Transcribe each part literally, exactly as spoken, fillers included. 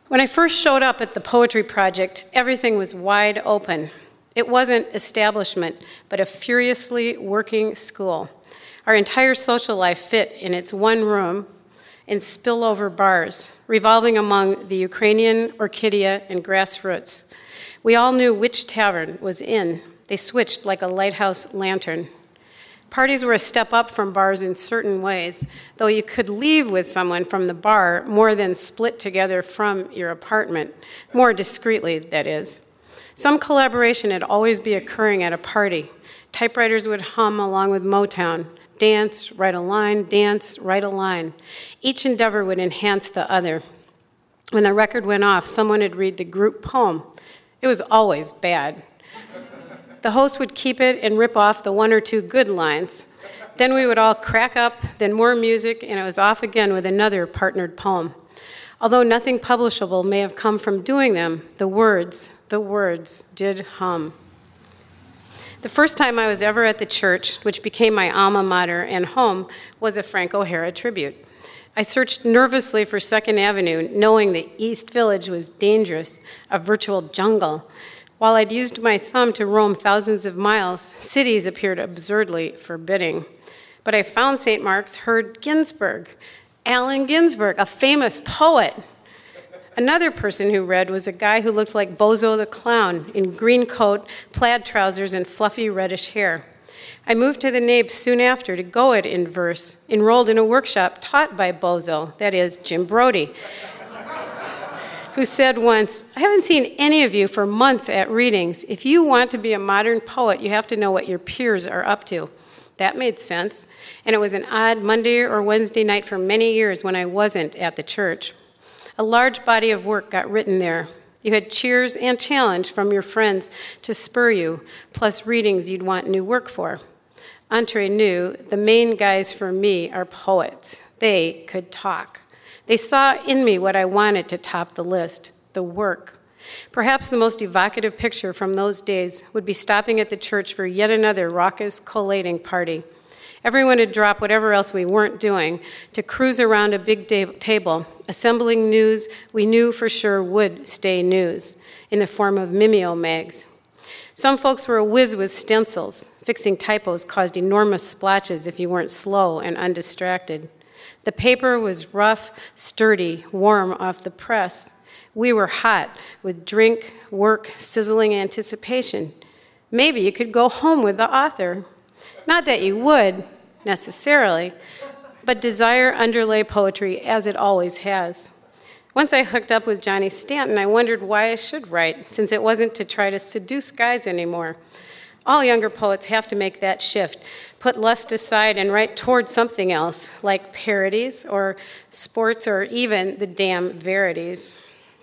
When I first showed up at the Poetry Project, everything was wide open. It wasn't establishment, but a furiously working school. Our entire social life fit in its one room in spillover bars, revolving among the Ukrainian, Orchidea, and Grassroots. We all knew which tavern was in. They switched like a lighthouse lantern. Parties were a step up from bars in certain ways, though you could leave with someone from the bar more than split together from your apartment, more discreetly, that is. Some collaboration would always be occurring at a party. Typewriters would hum along with Motown. Dance, write a line, dance, write a line. Each endeavor would enhance the other. When the record went off, someone would read the group poem. It was always bad. The host would keep it and rip off the one or two good lines. Then we would all crack up, then more music, and it was off again with another partnered poem. Although nothing publishable may have come from doing them, the words, the words did hum. The first time I was ever at the church, which became my alma mater and home, was a Frank O'Hara tribute. I searched nervously for Second Avenue, knowing the East Village was dangerous, a virtual jungle. While I'd used my thumb to roam thousands of miles, cities appeared absurdly forbidding. But I found Saint Mark's, heard Ginsberg, Allen Ginsberg, a famous poet. Another person who read was a guy who looked like Bozo the Clown in green coat, plaid trousers, and fluffy reddish hair. I moved to the Nabe soon after to go it in verse, enrolled in a workshop taught by Bozo, that is, Jim Brody, who said once, I haven't seen any of you for months at readings. If you want to be a modern poet, you have to know what your peers are up to. That made sense, and it was an odd Monday or Wednesday night for many years when I wasn't at the church. A large body of work got written there. You had cheers and challenge from your friends to spur you, plus readings you'd want new work for. Entre nous, the main guys for me are poets. They could talk. They saw in me what I wanted to top the list, the work. Perhaps the most evocative picture from those days would be stopping at the church for yet another raucous collating party. Everyone would drop whatever else we weren't doing to cruise around a big table, assembling news we knew for sure would stay news in the form of Mimeo mags. Some folks were a whiz with stencils. Fixing typos caused enormous splotches if you weren't slow and undistracted. The paper was rough, sturdy, warm off the press. We were hot with drink, work, sizzling anticipation. Maybe you could go home with the author. Not that you would, necessarily, but desire underlay poetry as it always has. Once I hooked up with Johnny Stanton, I wondered why I should write, since it wasn't to try to seduce guys anymore. All younger poets have to make that shift, put lust aside and write toward something else, like parodies or sports or even the damn verities.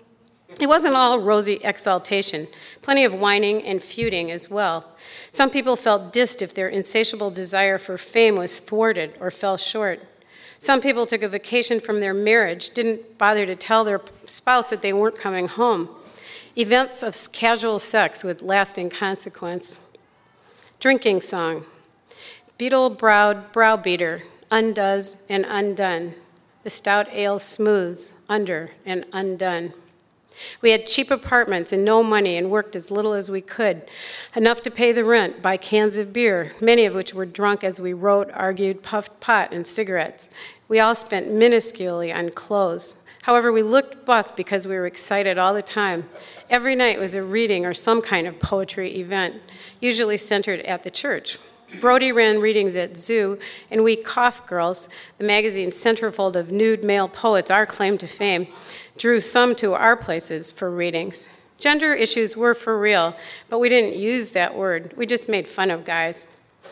It wasn't all rosy exaltation, plenty of whining and feuding as well. Some people felt dissed if their insatiable desire for fame was thwarted or fell short. Some people took a vacation from their marriage, didn't bother to tell their spouse that they weren't coming home. Events of casual sex with lasting consequence. Drinking song. Beetle-browed browbeater, undoes and undone. The stout ale smooths, under and undone. We had cheap apartments and no money and worked as little as we could, enough to pay the rent, buy cans of beer, many of which were drunk as we wrote, argued, puffed pot and cigarettes. We all spent minusculely on clothes. However, we looked buff because we were excited all the time. Every night was a reading or some kind of poetry event, usually centered at the church. Brody ran readings at Zoo, and we Cough Girls, the magazine's centerfold of nude male poets, our claim to fame, drew some to our places for readings. Gender issues were for real, but we didn't use that word. We just made fun of guys.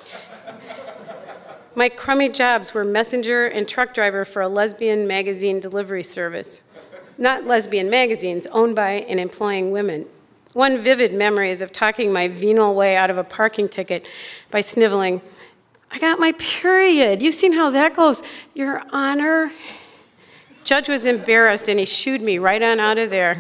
My crummy jobs were messenger and truck driver for a lesbian magazine delivery service. Not lesbian magazines, owned by and employing women. One vivid memory is of talking my venal way out of a parking ticket by sniveling, I got my period. You've seen how that goes, Your Honor. Judge was embarrassed and he shooed me right on out of there.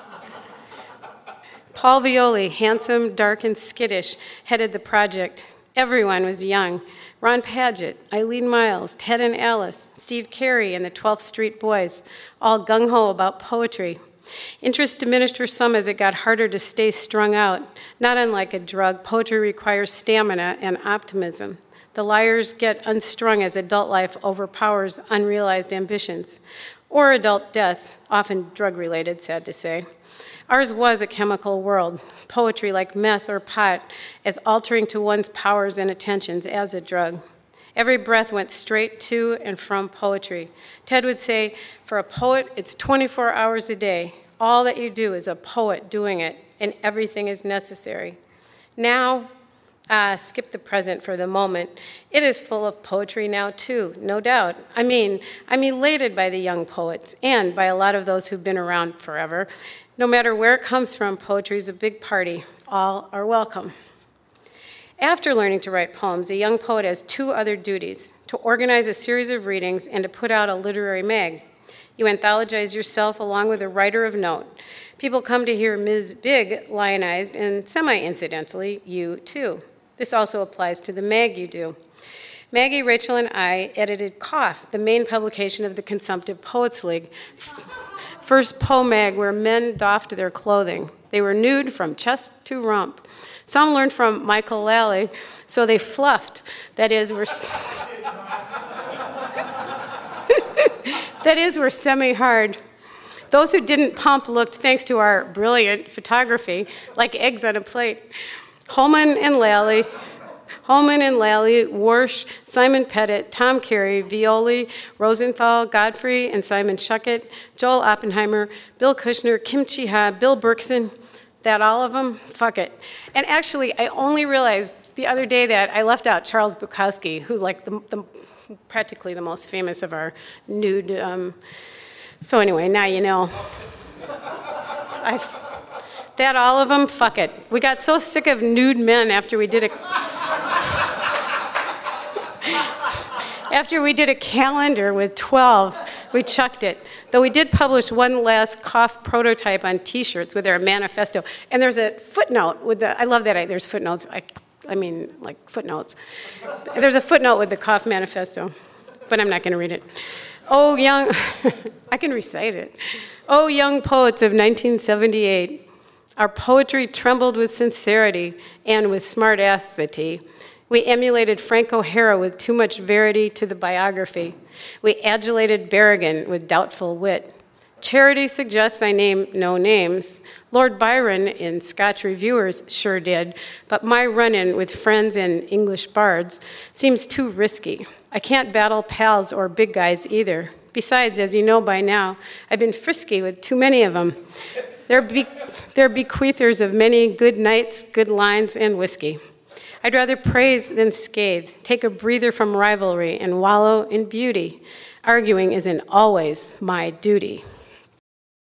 Paul Violi, handsome, dark, and skittish, headed the project. Everyone was young. Ron Padgett, Eileen Miles, Ted and Alice, Steve Carey, and the twelfth Street Boys, all gung-ho about poetry. Interest diminished for some as it got harder to stay strung out. Not unlike a drug, poetry requires stamina and optimism. The liars get unstrung as adult life overpowers unrealized ambitions, or adult death, often drug-related, sad to say. Ours was a chemical world, poetry like meth or pot, as altering to one's powers and attentions as a drug. Every breath went straight to and from poetry. Ted would say, for a poet, it's twenty-four hours a day. All that you do is a poet doing it, and everything is necessary. Now, ah, skip the present for the moment. It is full of poetry now, too, no doubt. I mean, I'm elated by the young poets, and by a lot of those who've been around forever. No matter where it comes from, poetry is a big party. All are welcome. After learning to write poems, a young poet has two other duties: to organize a series of readings and to put out a literary mag. You anthologize yourself along with a writer of note. People come to hear Miz Big lionized, and semi-incidentally, you too. This also applies to the mag you do. Maggie, Rachel, and I edited Cough, the main publication of the Consumptive Poets League. First Poe mag where men doffed their clothing. They were nude from chest to rump. Some learned from Michael Lally, so they fluffed. That is, were that is, were semi-hard. Those who didn't pump looked, thanks to our brilliant photography, like eggs on a plate. Holman and Lally, Holman and Lally, Warsh, Simon Pettit, Tom Carey, Violi, Rosenthal, Godfrey, and Simon Schuckett, Joel Oppenheimer, Bill Kushner, Kim Chi-ha, Bill Berkson. That all of them? Fuck it. And actually, I only realized the other day that I left out Charles Bukowski, who's like the, the practically the most famous of our nude. Um, so anyway, now you know. I, that all of them? Fuck it. We got so sick of nude men after we did a after we did a calendar with twelve. We chucked it. Though we did publish one last Cough prototype on T-shirts with our manifesto. And there's a footnote with the, I love that, I, there's footnotes. I, I mean, like footnotes. There's a footnote with the Cough manifesto, but I'm not going to read it. Oh, young, I can recite it. Oh, young poets of nineteen seventy-eight, our poetry trembled with sincerity and with smart-assity. We emulated Frank O'Hara with too much verity to the biography. We adulated Berrigan with doubtful wit. Charity suggests I name no names. Lord Byron in Scotch Reviewers sure did, but my run-in with friends and English bards seems too risky. I can't battle pals or big guys either. Besides, as you know by now, I've been frisky with too many of them. They're, be- they're bequeathers of many good nights, good lines, and whiskey. I'd rather praise than scathe, take a breather from rivalry, and wallow in beauty. Arguing isn't always my duty.